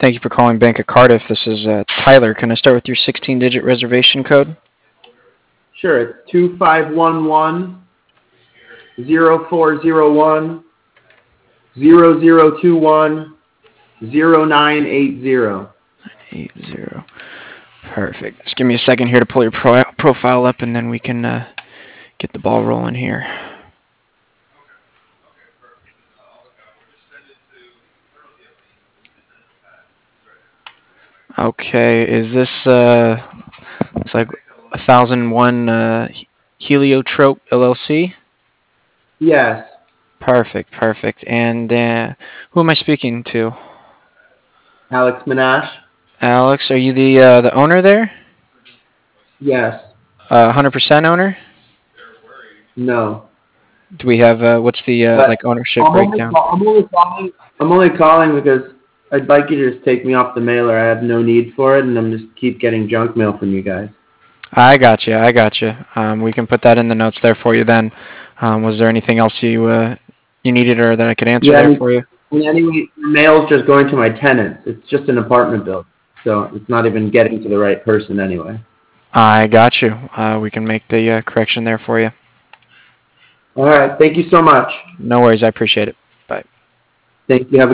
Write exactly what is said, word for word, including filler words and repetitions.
Thank you for calling Bank of Cardiff. This is uh, Tyler. Can I start with your sixteen-digit reservation code? Sure, it's two five one one zero four zero one zero zero two one zero nine eight zero. Eight zero. Perfect. Just give me a second here to pull your pro- profile up, and then we can uh, get the ball rolling here. Okay, is this uh, it's like a thousand one uh, Heliotrope L L C? Yes, Perfect, perfect. And uh, who am I speaking to? Alex Minash. Alex, are you the uh, the owner there? Yes. Uh, one hundred percent owner? No. Do we have uh, what's the uh, But like ownership I'm only, breakdown? I'm only calling. I'm only calling because I'd like you to just take me off the mailer. I have no need for it, and I'm just keep getting junk mail from you guys. I got you. I got you. Um, we can put that in the notes there for you. Then, um, was there anything else you uh, you needed or that I could answer Yeah, I there mean, for you? and anyway, the mail's just going to my tenants. It's just an apartment building, so it's not even getting to the right person anyway. I got you. Uh, we can make the uh, correction there for you. All right. Thank you so much. No worries. I appreciate it. Bye. Thank you. Have a